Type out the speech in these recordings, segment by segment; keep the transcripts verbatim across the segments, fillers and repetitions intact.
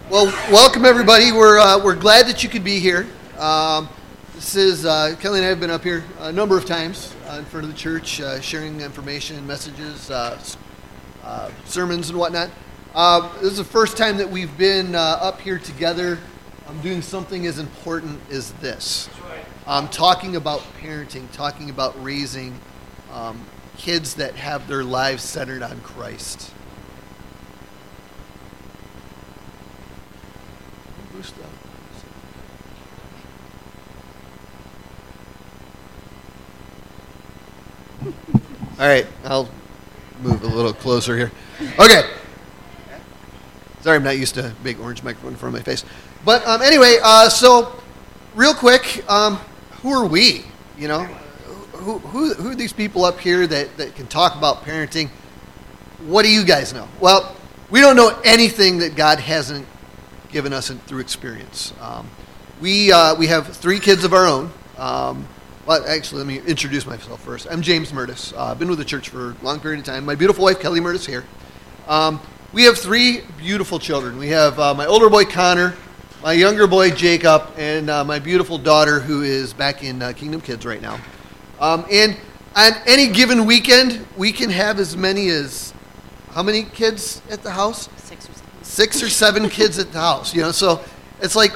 Well, welcome everybody. We're uh, we're glad that you could be here. Um, this is uh, Kelly and I have been up here a number of times uh, in front of the church, uh, sharing information, messages, uh, uh, sermons, and whatnot. Uh, this is the first time that we've been uh, up here together, um, doing something as important as this. Um, talking about parenting, talking about raising um, kids that have their lives centered on Christ. All right, I'll move a little closer here. Okay. Sorry, I'm not used to a big orange microphone in front of my face. But um, anyway, uh, so real quick, um, who are we? You know, who, who who are these people up here that, that can talk about parenting? What do you guys know? Well, we don't know anything that God hasn't given us in, through experience. Um, we uh, we have three kids of our own. Um, Well, actually, let me introduce myself first. I'm James Murtis. Uh, I've been with the church for a long period of time. My beautiful wife, Kelly Murtis, here. Um, we have three beautiful children. We have uh, my older boy, Connor, my younger boy, Jacob, and uh, my beautiful daughter, who is back in uh, Kingdom Kids right now. Um, and on any given weekend, we can have as many as, how many kids at the house? Six or seven. Six or seven kids at the house. You know, so it's like,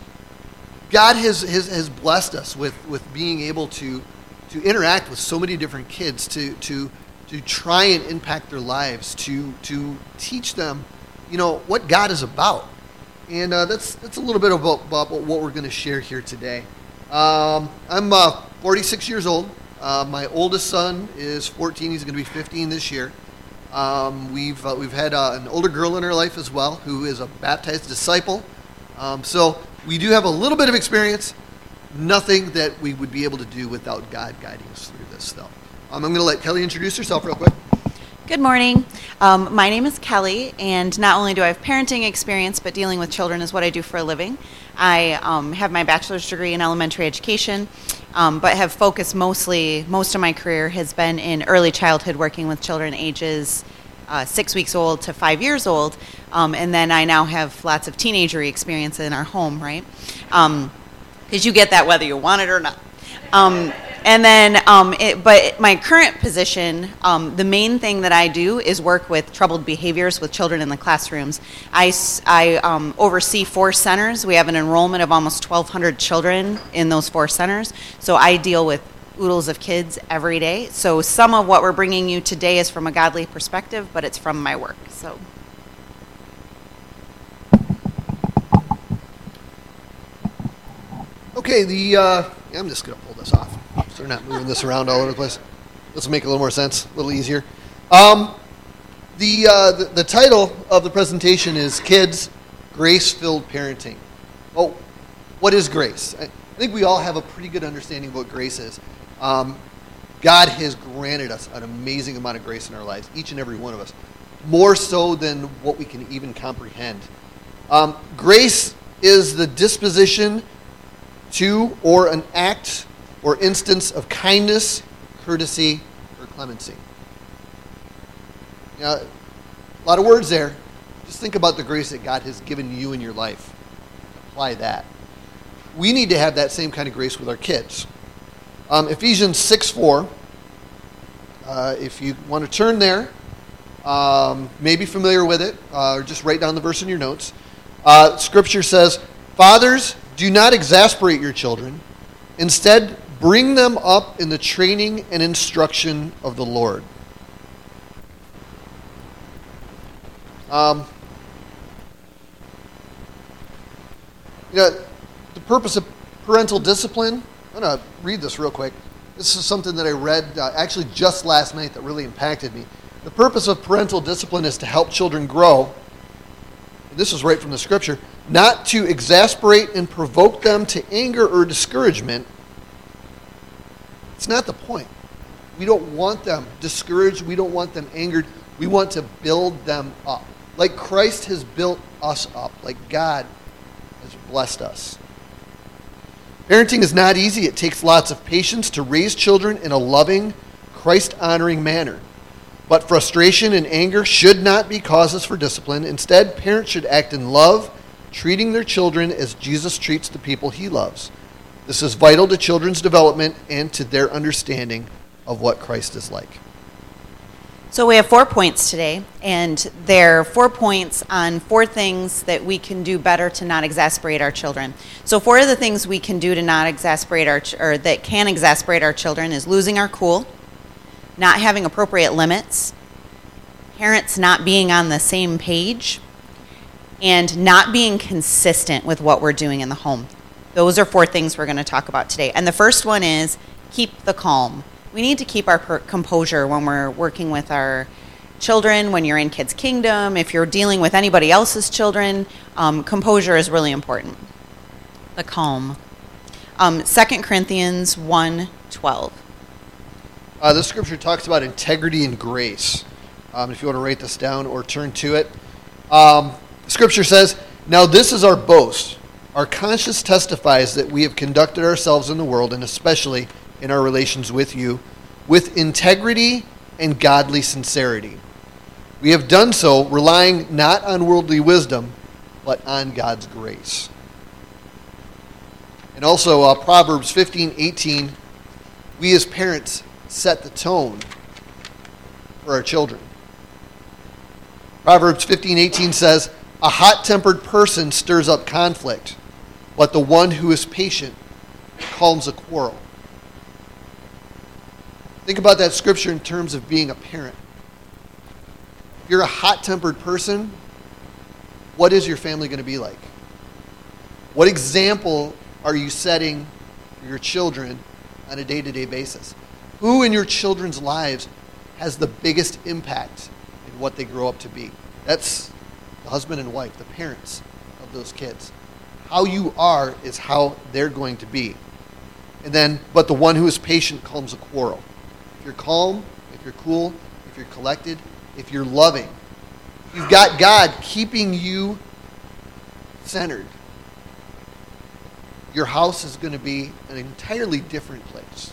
God has, has has blessed us with, with being able to to interact with so many different kids, to to to try and impact their lives, to to teach them, you know, what God is about. And uh, that's that's a little bit about, about what we're going to share here today. Um, I'm uh, forty-six years old. Uh, my oldest son is fourteen. He's going to be fifteen this year. Um, we've uh, we've had uh, an older girl in our life as well, who is a baptized disciple. Um, so. We do have a little bit of experience, nothing that we would be able to do without God guiding us through this, though. Um, I'm going to let Kelly introduce herself real quick. Good morning. Um, my name is Kelly, and not only do I have parenting experience, but dealing with children is what I do for a living. I um, have my bachelor's degree in elementary education, um, but have focused mostly, most of my career has been in early childhood, working with children ages Uh, six weeks old to five years old, um, and then I now have lots of teenager experience in our home, right? Because um, you get that whether you want it or not. Um, and then, um, it, but my current position, um, the main thing that I do is work with troubled behaviors with children in the classrooms. I, I um, oversee four centers. We have an enrollment of almost twelve hundred children in those four centers, so I deal with oodles of kids every day. So some of what we're bringing you today is from a godly perspective, but it's from my work. So. Okay, the uh, yeah, I'm just going to pull this off so we're not moving this around all over the place. This will make a little more sense, a little easier. Um, the, uh, the the title of the presentation is Kids, Grace-Filled Parenting. Oh, what is grace? I, I think we all have a pretty good understanding of what grace is. Um, God has granted us an amazing amount of grace in our lives, each and every one of us, more so than what we can even comprehend. Um, grace is the disposition to or an act or instance of kindness, courtesy, or clemency. Now, a lot of words there. Just think about the grace that God has given you in your life. Apply that. We need to have that same kind of grace with our kids. Um, Ephesians six four, uh, if you want to turn there, um, may be familiar with it, uh, or just write down the verse in your notes. Uh, scripture says, "Fathers, do not exasperate your children. Instead, bring them up in the training and instruction of the Lord." Um, you know, the purpose of parental discipline, I'm going to read this real quick. This is something that I read uh, actually just last night that really impacted me. The purpose of parental discipline is to help children grow. This is right from the scripture. Not to exasperate and provoke them to anger or discouragement. It's not the point. We don't want them discouraged. We don't want them angered. We want to build them up. Like Christ has built us up. Like God has blessed us. Parenting is not easy. It takes lots of patience to raise children in a loving, Christ-honoring manner. But frustration and anger should not be causes for discipline. Instead, parents should act in love, treating their children as Jesus treats the people he loves. This is vital to children's development and to their understanding of what Christ is like. So we have four points today, and they're four points on four things that we can do better to not exasperate our children. So four of the things we can do to not exasperate our, ch- or that can exasperate our children is losing our cool, not having appropriate limits, parents not being on the same page, and not being consistent with what we're doing in the home. Those are four things we're going to talk about today. And the first one is keep the calm. We need to keep our per- composure when we're working with our children, when you're in Kids Kingdom, if you're dealing with anybody else's children. Um, composure is really important. The calm. Um, Second Corinthians one twelve. Uh, this scripture talks about integrity and grace. Um, if you want to write this down or turn to it. Um, scripture says, "Now this is our boast. Our conscience testifies that we have conducted ourselves in the world, and especially in our relations with you, with integrity and godly sincerity. We have done so relying not on worldly wisdom, but on God's grace." And also uh, Proverbs fifteen eighteen, we as parents set the tone for our children. Proverbs fifteen eighteen says, "A hot-tempered person stirs up conflict, but the one who is patient calms a quarrel." Think about that scripture in terms of being a parent. If you're a hot-tempered person, what is your family going to be like? What example are you setting for your children on a day-to-day basis? Who in your children's lives has the biggest impact in what they grow up to be? That's the husband and wife, the parents of those kids. How you are is how they're going to be. And then, but the one who is patient calms a quarrel. If you're calm, if you're cool, if you're collected, if you're loving, you've got God keeping you centered, your house is going to be an entirely different place.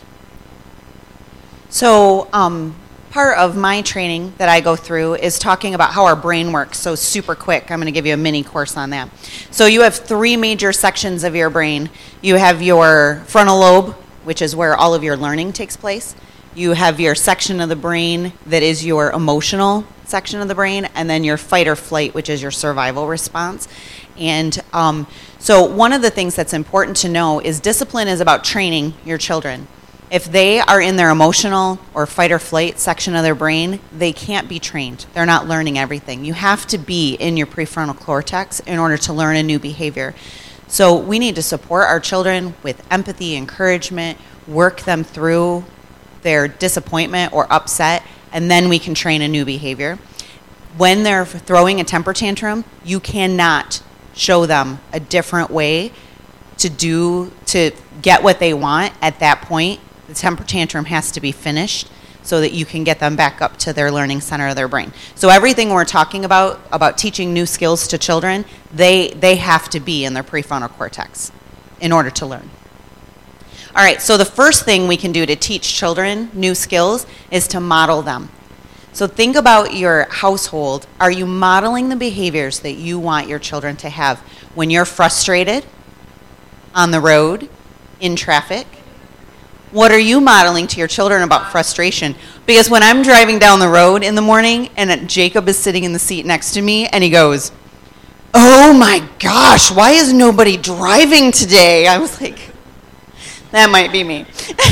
So um, part of my training that I go through is talking about how our brain works. So super quick, I'm going to give you a mini course on that. So you have three major sections of your brain. You have your frontal lobe, which is where all of your learning takes place. You have your section of the brain that is your emotional section of the brain, and then your fight or flight, which is your survival response. And um, so one of the things that's important to know is discipline is about training your children. If they are in their emotional or fight or flight section of their brain, they can't be trained. They're not learning everything. You have to be in your prefrontal cortex in order to learn a new behavior. So we need to support our children with empathy, encouragement, work them through their disappointment or upset, and then we can train a new behavior. When they're throwing a temper tantrum, you cannot show them a different way to do, to get what they want at that point. The temper tantrum has to be finished so that you can get them back up to their learning center of their brain. So everything we're talking about, about teaching new skills to children, they, they have to be in their prefrontal cortex in order to learn. All right, so the first thing we can do to teach children new skills is to model them. So think about your household. Are you modeling the behaviors that you want your children to have when you're frustrated, on the road, in traffic? What are you modeling to your children about frustration? Because when I'm driving down the road in the morning and Jacob is sitting in the seat next to me and he goes, "Oh my gosh, why is nobody driving today?" I was like, that might be me.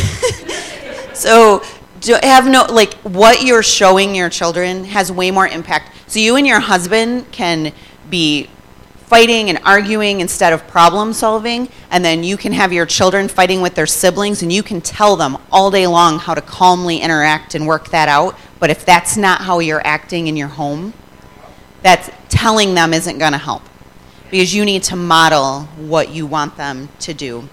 So do have no, like, what you're showing your children has way more impact. So you and your husband can be fighting and arguing instead of problem solving, and then you can have your children fighting with their siblings, and you can tell them all day long how to calmly interact and work that out. But if that's not how you're acting in your home, that's telling them isn't going to help, because you need to model what you want them to do.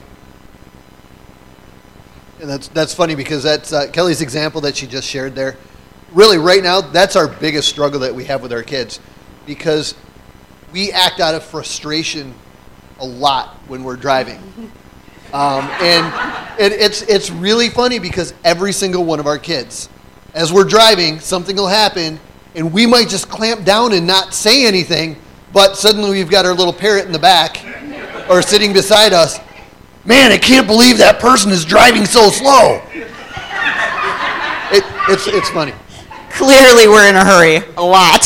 And that's that's funny because that's uh, Kelly's example that she just shared there. Really, right now, that's our biggest struggle that we have with our kids, because we act out of frustration a lot when we're driving. Um, and it, it's it's really funny because every single one of our kids, as we're driving, something will happen, and we might just clamp down and not say anything, but suddenly we've got our little parrot in the back or sitting beside us. Man, I can't believe that person is driving so slow. It, it's, it's funny. Clearly we're in a hurry, a lot.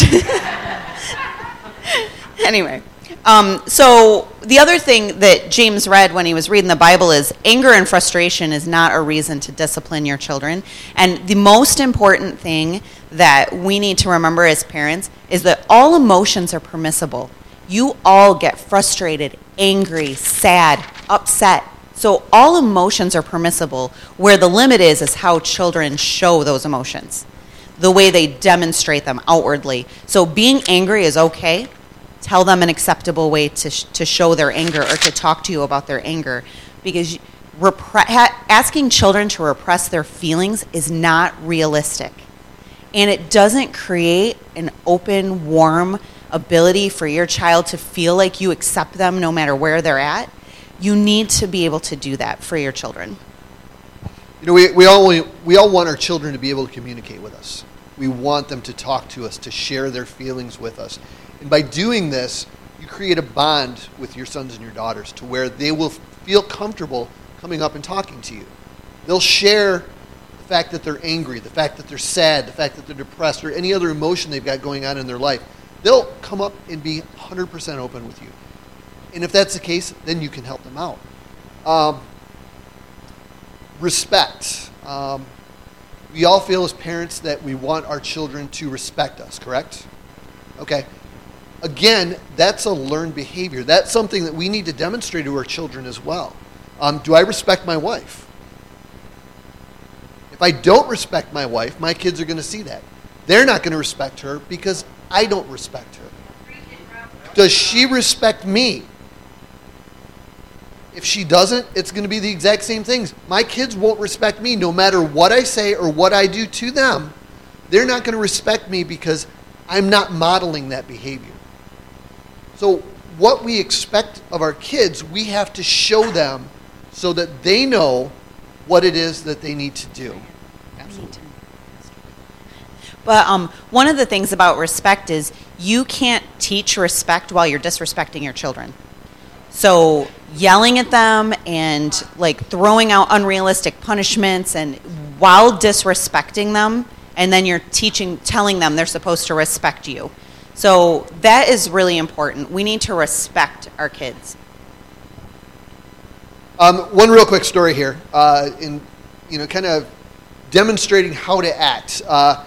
Anyway, um, so the other thing that James read when he was reading the Bible is anger and frustration is not a reason to discipline your children. And the most important thing that we need to remember as parents is that all emotions are permissible. You all get frustrated, angry, sad, upset. So all emotions are permissible. Where the limit is, is how children show those emotions, the way they demonstrate them outwardly. So being angry is okay. Tell them an acceptable way to sh- to show their anger or to talk to you about their anger, because repre- ha- asking children to repress their feelings is not realistic, and it doesn't create an open, warm ability for your child to feel like you accept them no matter where they're at. You need to be able to do that for your children. You know, we, we all we all want our children to be able to communicate with us. We want them to talk to us, to share their feelings with us. And by doing this, you create a bond with your sons and your daughters to where they will feel comfortable coming up and talking to you. They'll share the fact that they're angry, the fact that they're sad, the fact that they're depressed, or any other emotion they've got going on in their life. They'll come up and be one hundred percent open with you. And if that's the case, then you can help them out. Um, respect. Um, we all feel as parents that we want our children to respect us, correct? Okay. Again, that's a learned behavior. That's something that we need to demonstrate to our children as well. Um, do I respect my wife? If I don't respect my wife, my kids are going to see that. They're not going to respect her because I don't respect her. Does she respect me? If she doesn't, it's going to be the exact same things. My kids won't respect me no matter what I say or what I do to them. They're not going to respect me because I'm not modeling that behavior. So what we expect of our kids, we have to show them so that they know what it is that they need to do. Absolutely. But um, one of the things about respect is you can't teach respect while you're disrespecting your children. So yelling at them and like throwing out unrealistic punishments and while disrespecting them, and then you're teaching, telling them they're supposed to respect you. So that is really important. We need to respect our kids. Um, one real quick story here, uh, in you know, kind of demonstrating how to act. Uh,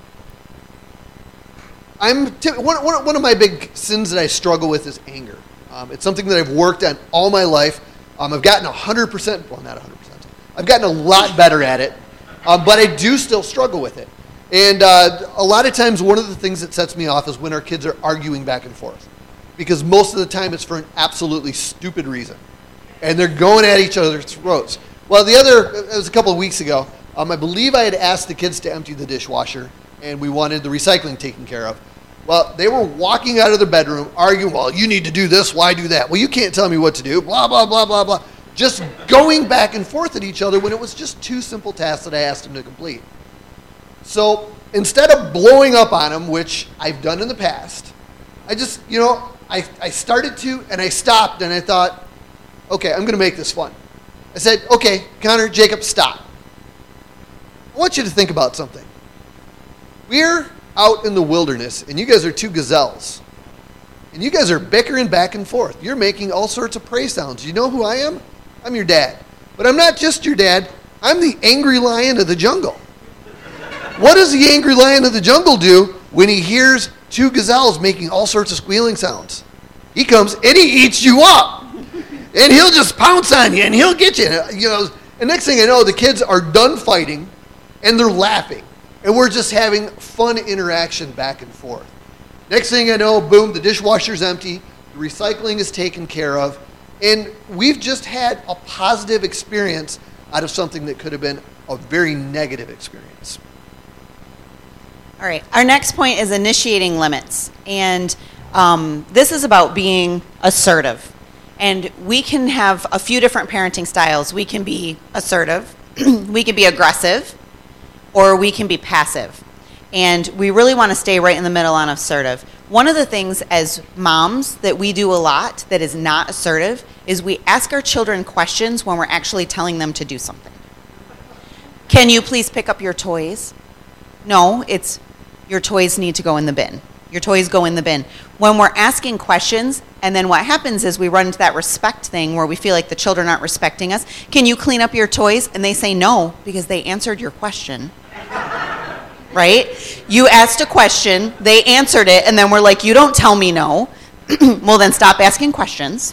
I'm t- one, one, one of my big sins that I struggle with is anger. Um, it's something that I've worked on all my life. Um, I've gotten one hundred percent, well, not one hundred percent. I've gotten a lot better at it, um, but I do still struggle with it. And uh, a lot of times, one of the things that sets me off is when our kids are arguing back and forth. Because most of the time, it's for an absolutely stupid reason. And they're going at each other's throats. Well, the other, it was a couple of weeks ago, um, I believe I had asked the kids to empty the dishwasher, and we wanted the recycling taken care of. Well, they were walking out of the bedroom, arguing, well, you need to do this, why do that? Well, you can't tell me what to do, blah, blah, blah, blah, blah. Just going back and forth at each other when it was just two simple tasks that I asked them to complete. So instead of blowing up on them, which I've done in the past, I just, you know, I, I started to, and I stopped, and I thought, okay, I'm going to make this fun. I said, okay, Connor, Jacob, stop. I want you to think about something. We're out in the wilderness, and you guys are two gazelles. And you guys are bickering back and forth. You're making all sorts of praise sounds. You know who I am? I'm your dad. But I'm not just your dad. I'm the angry lion of the jungle. What does the angry lion of the jungle do when he hears two gazelles making all sorts of squealing sounds? He comes and he eats you up. And he'll just pounce on you and he'll get you. You know, and next thing I know, the kids are done fighting and they're laughing. And we're just having fun interaction back and forth. Next thing I know, boom, the dishwasher's empty, the recycling is taken care of, and we've just had a positive experience out of something that could have been a very negative experience. All right, our next point is initiating limits. And um, this is about being assertive. And we can have a few different parenting styles. We can be assertive, we can be aggressive, or we can be passive. And we really want to stay right in the middle on assertive. One of the things as moms that we do a lot that is not assertive is we ask our children questions when we're actually telling them to do something. Can you please pick up your toys? No, it's your toys need to go in the bin. Your toys go in the bin. When we're asking questions, and then what happens is we run into that respect thing where we feel like the children aren't respecting us. Can you clean up your toys? And they say no because they answered your question. Right? You asked a question, they answered it, and then we're like, you don't tell me no. Well, then stop asking questions.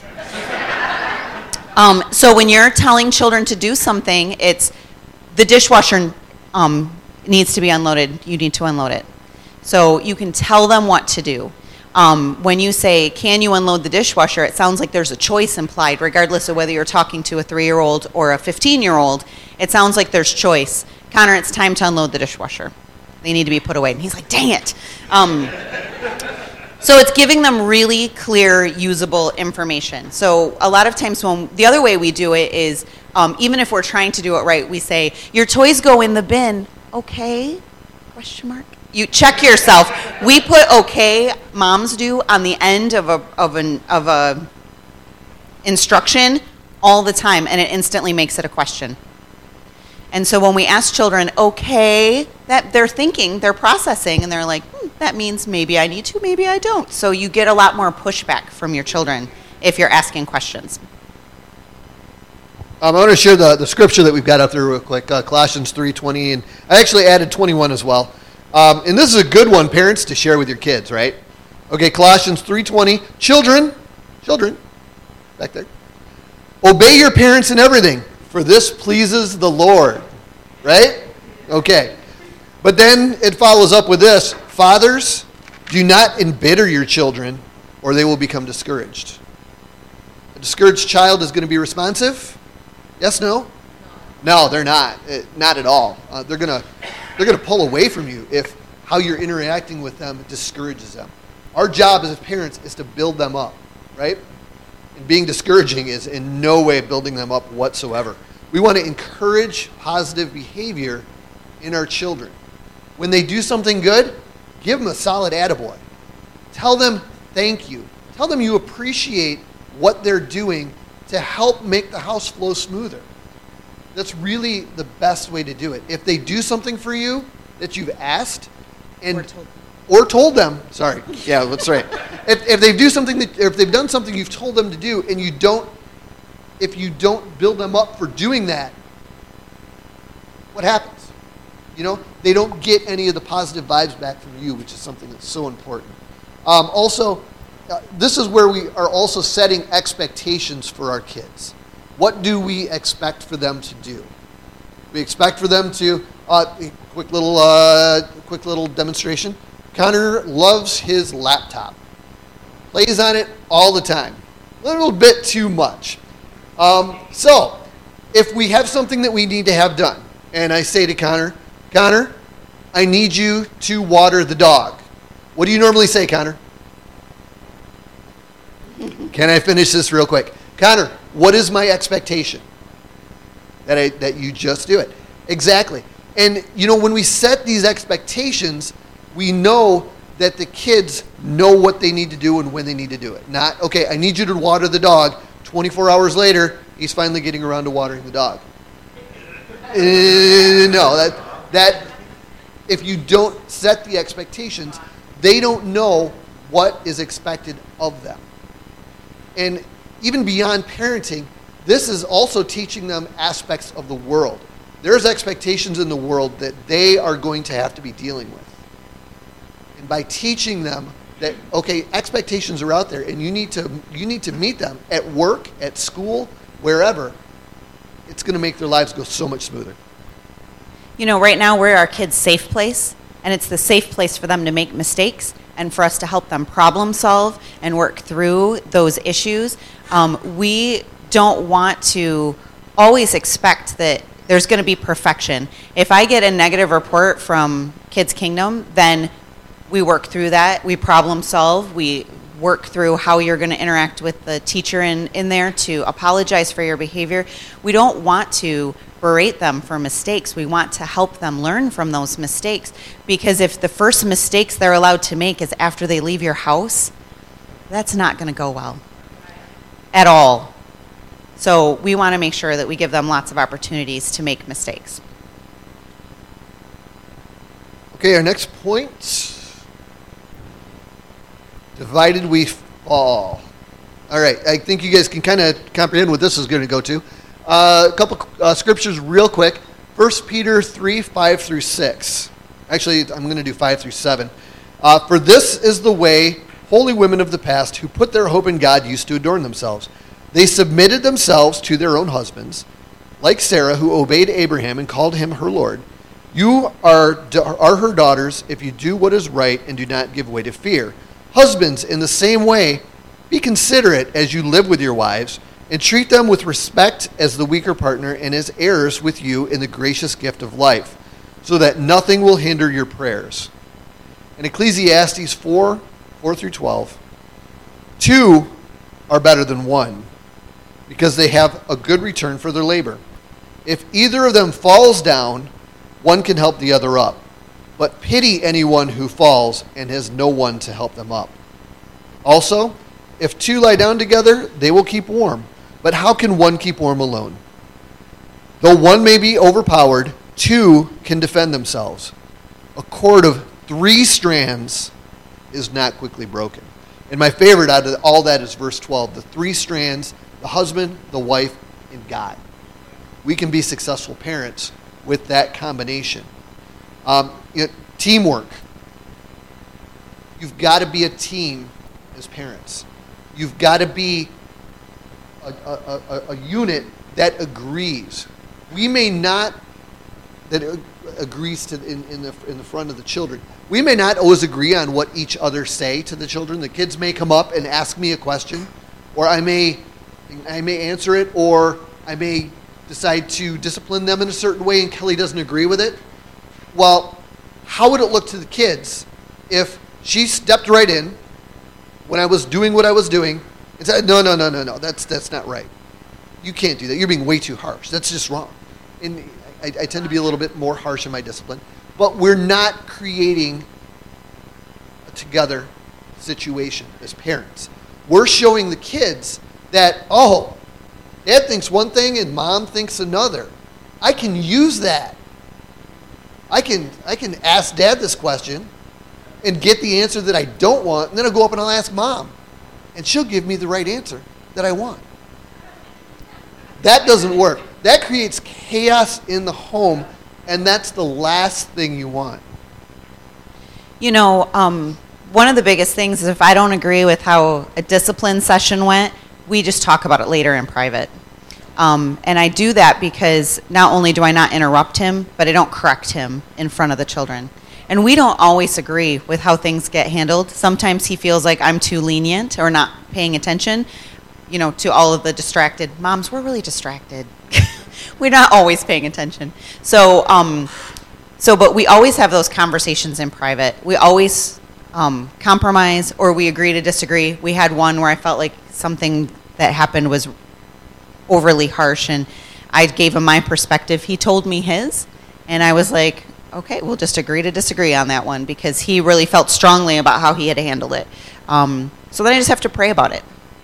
Um, so when you're telling children to do something, it's the dishwasher um, needs to be unloaded. You need to unload it. So you can tell them what to do. Um, when you say, can you unload the dishwasher, it sounds like there's a choice implied, regardless of whether you're talking to a three-year-old or a fifteen-year-old. It sounds like there's choice. Connor, it's time to unload the dishwasher. They need to be put away. And he's like, dang it. Um, so it's giving them really clear, usable information. So a lot of times when the other way we do it is, um, even if we're trying to do it right, we say, your toys go in the bin. Okay? Question mark. You check yourself. We put okay, moms do, on the end of a of an of a instruction all the time, and it instantly makes it a question. And so when we ask children, okay, that they're thinking, they're processing, and they're like, hmm, that means maybe I need to, maybe I don't. So you get a lot more pushback from your children if you're asking questions. Um, I want to share the, the scripture that we've got up there real quick, uh, Colossians three twenty, and I actually added twenty-one as well. Um, and this is a good one, parents, to share with your kids, right? Okay, Colossians three twenty, children, children, back there, obey your parents in everything, for this pleases the Lord, right? Okay. But then it follows up with this, fathers, do not embitter your children, or they will become discouraged. A discouraged child is going to be responsive? Yes, no? No, they're not. Uh, not at all. Uh, they're going to they're going to pull away from you if how you're interacting with them discourages them. Our job as parents is to build them up, right? And being discouraging is in no way building them up whatsoever. We want to encourage positive behavior in our children. When they do something good, give them a solid attaboy. Tell them thank you. Tell them you appreciate what they're doing to help make the house flow smoother. That's really the best way to do it. If they do something for you that you've asked and Or told. or told them, sorry, yeah, that's right. If, if they do something that, if they've done something you've told them to do, and you don't, if you don't build them up for doing that, what happens? You know, they don't get any of the positive vibes back from you, which is something that's so important. Um, also, uh, this is where we are also setting expectations for our kids. What do we expect for them to do? We expect for them to, uh, quick little, uh, quick little demonstration. Connor loves his laptop. Plays on it all the time. A little bit too much. Um, so, if we have something that we need to have done, and I say to Connor, Connor, I need you to water the dog. What do you normally say, Connor? Can I finish this real quick? Connor, what is my expectation? That I, that you just do it. Exactly. And, you know, when we set these expectations, we know that the kids know what they need to do and when they need to do it. Not, okay, I need you to water the dog. twenty-four hours later, he's finally getting around to watering the dog. Uh, no, that that if you don't set the expectations, they don't know what is expected of them. And even beyond parenting, this is also teaching them aspects of the world. There's expectations in the world that they are going to have to be dealing with. And by teaching them that, okay, expectations are out there and you need to you need to meet them at work, at school, wherever, it's going to make their lives go so much smoother. You know, right now we're our kids' safe place, and it's the safe place for them to make mistakes and for us to help them problem solve and work through those issues. Um, we don't want to always expect that there's going to be perfection. If I get a negative report from Kids Kingdom, then we work through that. We problem solve. We work through how you're going to interact with the teacher in, in there to apologize for your behavior. We don't want to berate them for mistakes. We want to help them learn from those mistakes, because if the first mistakes they're allowed to make is after they leave your house, that's not going to go well at all. So we want to make sure that we give them lots of opportunities to make mistakes. Okay, our next point. Divided we fall. All right, I think you guys can kind of comprehend what this is going to go to. Uh, a couple uh, scriptures real quick. First Peter three, five through six. Actually, I'm going to do five through seven. Uh, For this is the way holy women of the past who put their hope in God used to adorn themselves. They submitted themselves to their own husbands, like Sarah, who obeyed Abraham and called him her Lord. You are, are her daughters if you do what is right and do not give way to fear. Husbands, in the same way, be considerate as you live with your wives, and treat them with respect as the weaker partner and as heirs with you in the gracious gift of life, so that nothing will hinder your prayers. In Ecclesiastes four, four through twelve, two are better than one, because they have a good return for their labor. If either of them falls down, one can help the other up. But pity anyone who falls and has no one to help them up. Also, if two lie down together, they will keep warm. But how can one keep warm alone? Though one may be overpowered, two can defend themselves. A cord of three strands is not quickly broken. And my favorite out of all that is verse twelve. The three strands, the husband, the wife, and God. We can be successful parents with that combination. Um, you know, teamwork. You've got to be a team as parents. You've got to be a, a, a, a unit that agrees. We may not, that agrees to in, in the in the front of the children. We may not always agree on what each other say to the children. The kids may come up and ask me a question, or I may I may answer it, or I may decide to discipline them in a certain way, and Kelly doesn't agree with it. Well, how would it look to the kids if she stepped right in when I was doing what I was doing and said, no, no, no, no, no, that's that's not right. You can't do that. You're being way too harsh. That's just wrong. And I, I tend to be a little bit more harsh in my discipline. But we're not creating a together situation as parents. We're showing the kids that, oh, Dad thinks one thing and Mom thinks another. I can use that. I can I can ask Dad this question and get the answer that I don't want, and then I'll go up and I'll ask Mom. And she'll give me the right answer that I want. That doesn't work. That creates chaos in the home, and that's the last thing you want. You know, um, one of the biggest things is if I don't agree with how a discipline session went, we just talk about it later in private. Um, and I do that because not only do I not interrupt him, but I don't correct him in front of the children. And we don't always agree with how things get handled. Sometimes he feels like I'm too lenient or not paying attention, you know, to all of the distracted moms. We're really distracted. We're not always paying attention. So, um, so, but we always have those conversations in private. We always um, compromise, or we agree to disagree. We had one where I felt like something that happened was overly harsh, and I gave him my perspective. He told me his, and I was like, okay, we'll just agree to disagree on that one, because he really felt strongly about how he had handled it. Um, so then I just have to pray about it.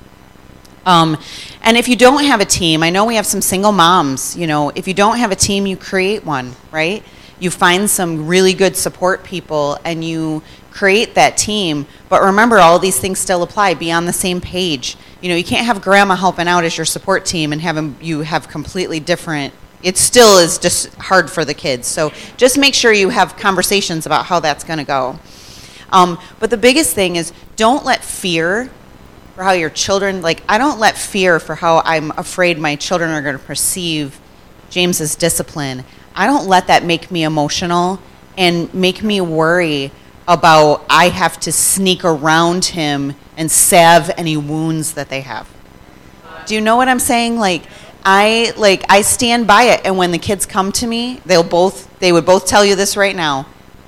Um, and if you don't have a team, I know we have some single moms, you know, if you don't have a team, you create one, right? You find some really good support people and you create that team. But remember, all these things still apply. Be on the same page. You know, you can't have grandma helping out as your support team and have them, you have completely different. It still is just hard for the kids. So just make sure you have conversations about how that's going to go. Um, but the biggest thing is, don't let fear for how your children, like, I don't let fear for how I'm afraid my children are going to perceive James's discipline. I don't let that make me emotional and make me worry about I have to sneak around him and salve any wounds that they have. Do you know what I'm saying? Like, I like I stand by it, and when the kids come to me, they'll both they would both tell you this right now.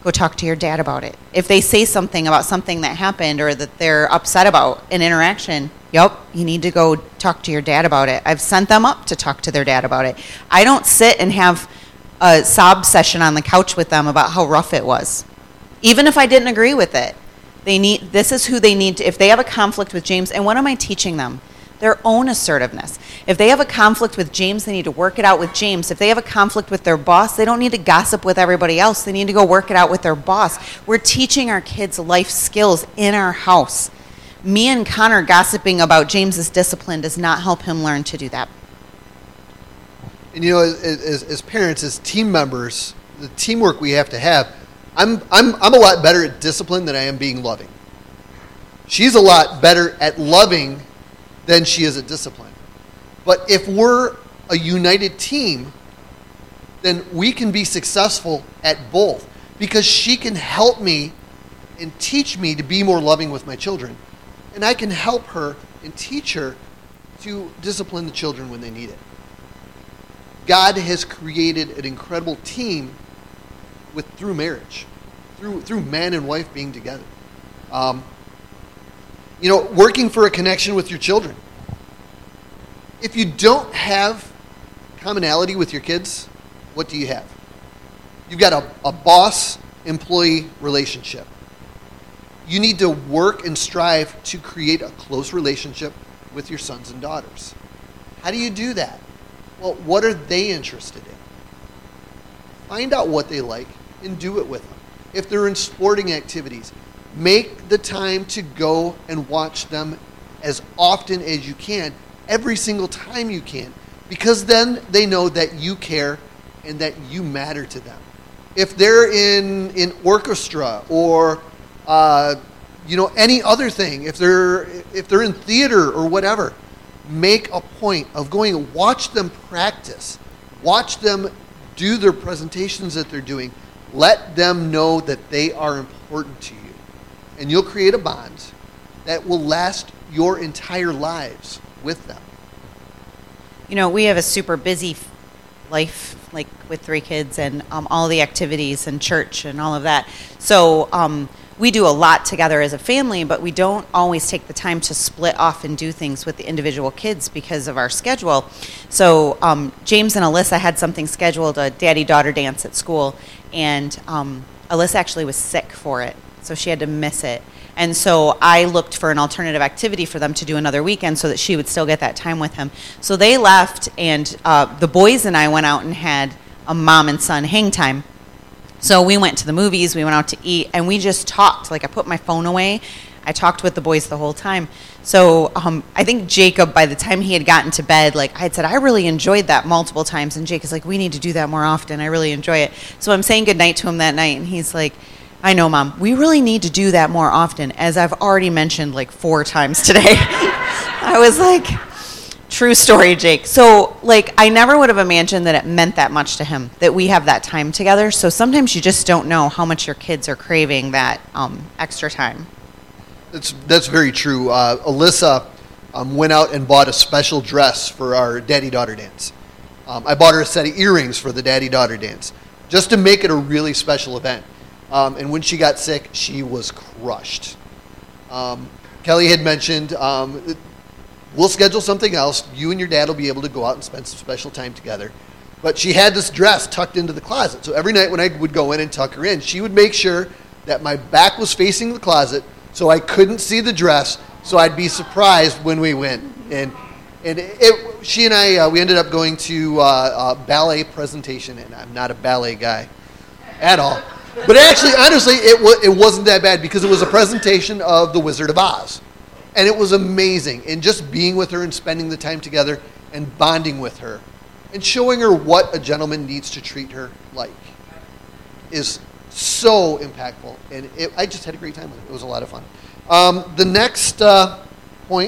go talk to your dad about it. If they say something about something that happened or that they're upset about an interaction, yep, you need to go talk to your dad about it. I've sent them up to talk to their dad about it. I don't sit and have a sob session on the couch with them about how rough it was, even if I didn't agree with it. They need, this is who they need to, if they have a conflict with James, and what am I teaching them? Their own assertiveness. If they have a conflict with James, they need to work it out with James. If they have a conflict with their boss, they don't need to gossip with everybody else. They need to go work it out with their boss. We're teaching our kids life skills in our house. Me and Connor gossiping about James's discipline does not help him learn to do that. And you know, as, as, as parents, as team members, the teamwork we have to have, I'm, I'm, I'm a lot better at discipline than I am being loving. She's a lot better at loving than she is at discipline. But if we're a united team, then we can be successful at both, because she can help me and teach me to be more loving with my children. And I can help her and teach her to discipline the children when they need it. God has created an incredible team with through marriage, through through man and wife being together. Um, you know, working for a connection with your children. If you don't have commonality with your kids, what do you have? You've got a, a boss-employee relationship. You need to work and strive to create a close relationship with your sons and daughters. How do you do that? Well, what are they interested in? Find out what they like and do it with them. If they're in sporting activities, make the time to go and watch them as often as you can, every single time you can, because then they know that you care and that you matter to them. If they're in, in orchestra or uh, you know, any other thing, if they're if they're in theater or whatever, make a point of going and watch them practice. Watch them do their presentations that they're doing. Let them know that they are important to you. And you'll create a bond that will last your entire lives with them. You know, we have a super busy life, like with three kids and um, all the activities and church and all of that. So um, we do a lot together as a family, but we don't always take the time to split off and do things with the individual kids because of our schedule. So um, James and Alyssa had something scheduled, a daddy-daughter dance at school, and um, Alyssa actually was sick for it, so she had to miss it. And so I looked for an alternative activity for them to do another weekend so that she would still get that time with him. So they left, and uh, the boys and I went out and had a mom and son hang time. So we went to the movies, we went out to eat, and we just talked. Like, I put my phone away. I talked with the boys the whole time. So um, I think Jacob, by the time he had gotten to bed, like I had said, I really enjoyed that multiple times. And Jake is like, we need to do that more often. I really enjoy it. So I'm saying goodnight to him that night, and he's like, I know, Mom, we really need to do that more often, as I've already mentioned like four times today. I was like, true story, Jake. So, like, I never would have imagined that it meant that much to him, that we have that time together. So sometimes you just don't know how much your kids are craving that um, extra time. That's, that's very true. Uh, Alyssa um, went out and bought a special dress for our daddy-daughter dance. Um, I bought her a set of earrings for the daddy-daughter dance, just to make it a really special event. Um, and when she got sick, she was crushed. Um, Kelly had mentioned, um, we'll schedule something else. You and your dad will be able to go out and spend some special time together. But she had this dress tucked into the closet. So every night when I would go in and tuck her in, she would make sure that my back was facing the closet so I couldn't see the dress, so I'd be surprised when we went. And and it, she and I, uh, we ended up going to uh, a ballet presentation, and I'm not a ballet guy at all. But actually, honestly, it, w- it wasn't that bad, because it was a presentation of The Wizard of Oz. And it was amazing. And just being with her and spending the time together and bonding with her and showing her what a gentleman needs to treat her like is so impactful. And it, I just had a great time with it. It was a lot of fun. Um, the next uh, point,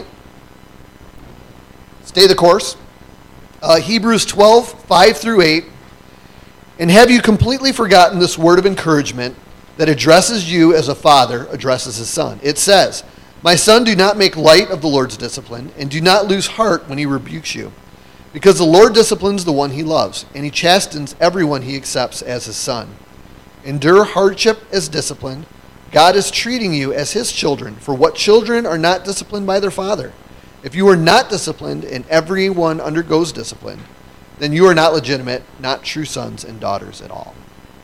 stay the course. Uh, Hebrews twelve, five through eight. And have you completely forgotten this word of encouragement that addresses you as a father addresses his son? It says, my son, do not make light of the Lord's discipline, and do not lose heart when he rebukes you. Because the Lord disciplines the one he loves, and he chastens everyone he accepts as his son. Endure hardship as discipline. God is treating you as his children, for what children are not disciplined by their father? If you are not disciplined, and everyone undergoes discipline, then you are not legitimate, not true sons and daughters at all.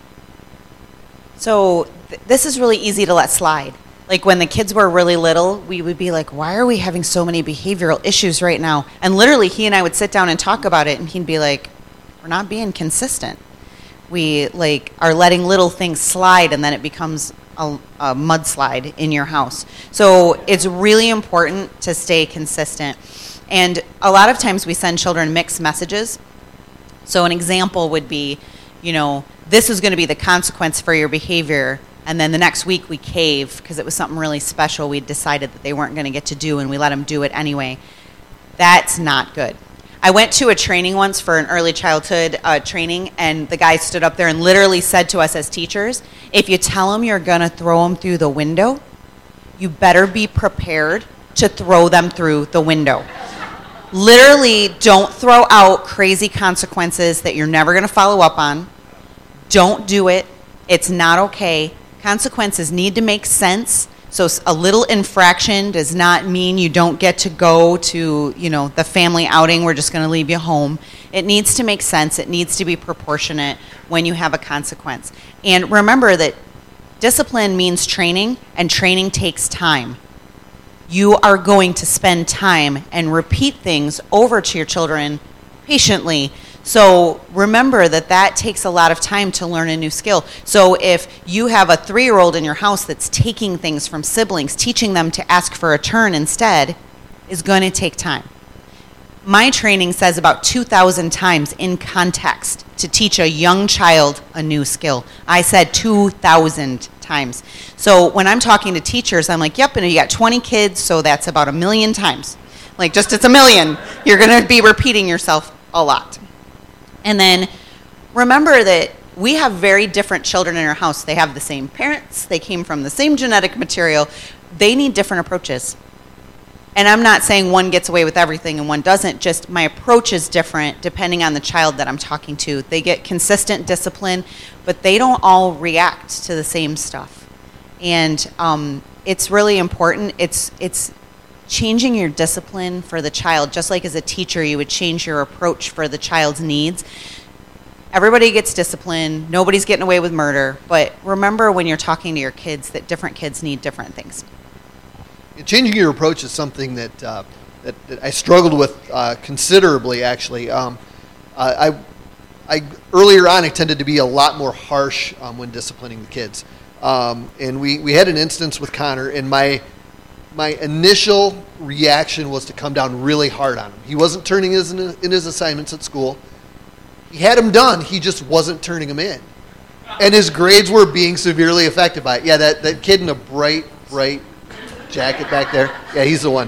So th- this is really easy to let slide. Like when the kids were really little, we would be like, why are we having so many behavioral issues right now? And literally he and I would sit down and talk about it, and he'd be like, we're not being consistent. We like are letting little things slide, and then it becomes a, a mudslide in your house. So it's really important to stay consistent. And a lot of times we send children mixed messages. So an example would be, you know, this is going to be the consequence for your behavior. And then the next week we cave because it was something really special we decided that they weren't going to get to do, and we let them do it anyway. That's not good. I went to a training once for an early childhood uh, training, and the guy stood up there and literally said to us as teachers, if you tell them you're going to throw them through the window, you better be prepared to throw them through the window. Literally, don't throw out crazy consequences that you're never going to follow up on. Don't do it. It's not okay. Consequences need to make sense. So a little infraction does not mean you don't get to go to, you know, the family outing. We're just going to leave you home. It needs to make sense. It needs to be proportionate when you have a consequence. And remember that discipline means training, and training takes time. You are going to spend time and repeat things over to your children patiently. So remember that that takes a lot of time to learn a new skill. So if you have a three-year-old in your house that's taking things from siblings, teaching them to ask for a turn instead is going to take time. My training says about two thousand times in context to teach a young child a new skill. I said two thousand times. So when I'm talking to teachers, I'm like, yep, and you got twenty kids, so that's about a million times. Like, just it's a million. You're going to be repeating yourself a lot. And then remember that we have very different children in our house. They have the same parents. They came from the same genetic material. They need different approaches. And I'm not saying one gets away with everything and one doesn't, just my approach is different depending on the child that I'm talking to. They get consistent discipline, but they don't all react to the same stuff. And um, it's really important. It's it's changing your discipline for the child, just like as a teacher, you would change your approach for the child's needs. Everybody gets discipline. Nobody's getting away with murder. But remember when you're talking to your kids that different kids need different things. Changing your approach is something that uh, that, that I struggled with uh, considerably, actually. Um, I, I earlier on, I tended to be a lot more harsh um, when disciplining the kids. Um, and we, we had an instance with Connor, and my my initial reaction was to come down really hard on him. He wasn't turning his in his assignments at school. He had them done, he just wasn't turning them in. And his grades were being severely affected by it. Yeah, that, that kid in a bright, bright jacket back there, yeah, he's the one.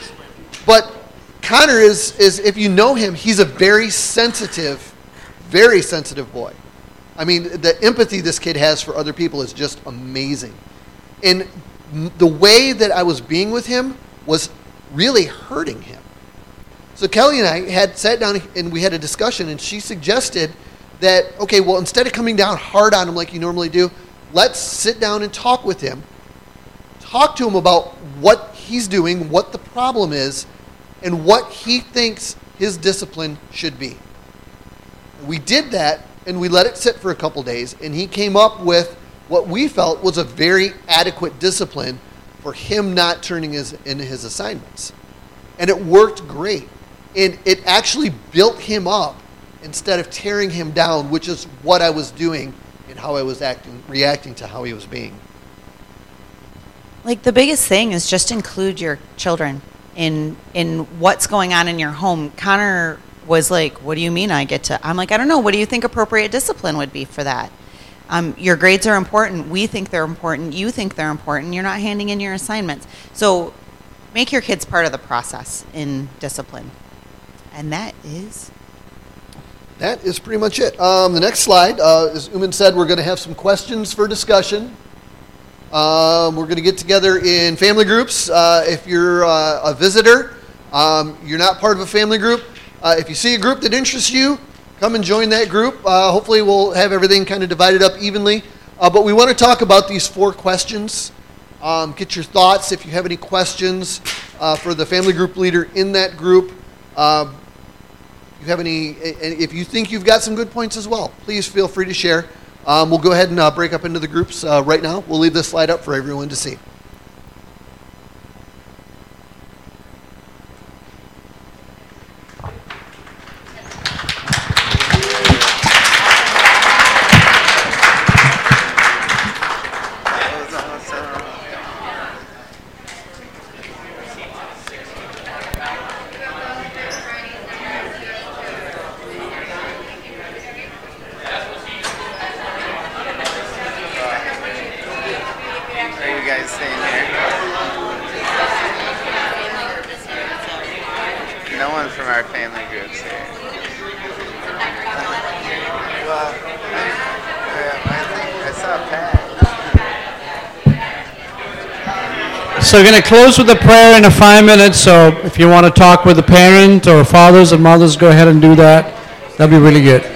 But Connor is, is, if you know him, he's a very sensitive, very sensitive boy. I mean, the empathy this kid has for other people is just amazing. And the way that I was being with him was really hurting him. So Kelly and I had sat down and we had a discussion, and she suggested that, okay, well, instead of coming down hard on him like you normally do, let's sit down and talk with him. Talk to him about what he's doing, what the problem is, and what he thinks his discipline should be. We did that, and we let it sit for a couple days, and he came up with what we felt was a very adequate discipline for him not turning his, in his assignments. And it worked great. And it actually built him up instead of tearing him down, which is what I was doing and how I was acting, reacting to how he was being. Like, the biggest thing is just include your children in in what's going on in your home. Connor was like, what do you mean I get to? I'm like, I don't know. What do you think appropriate discipline would be for that? Um, your grades are important. We think they're important. You think they're important. You're not handing in your assignments. So make your kids part of the process in discipline. And that is... That is pretty much it. Um, the next slide, uh, as Uman said, we're going to have some questions for discussion. Um, we're going to get together in family groups. Uh, if you're uh, a visitor, um, you're not part of a family group, uh, if you see a group that interests you, come and join that group. Uh, hopefully we'll have everything kind of divided up evenly. Uh, but we want to talk about these four questions. Um, get your thoughts if you have any questions uh, for the family group leader in that group. Uh, if you have any, if you think you've got some good points as well, please feel free to share. Um, we'll go ahead and uh, break up into the groups uh, right now. We'll leave this slide up for everyone to see. So we're going to close with a prayer in a five minutes, so if you want to talk with the parent or fathers and mothers, go ahead and do that. That'll be really good.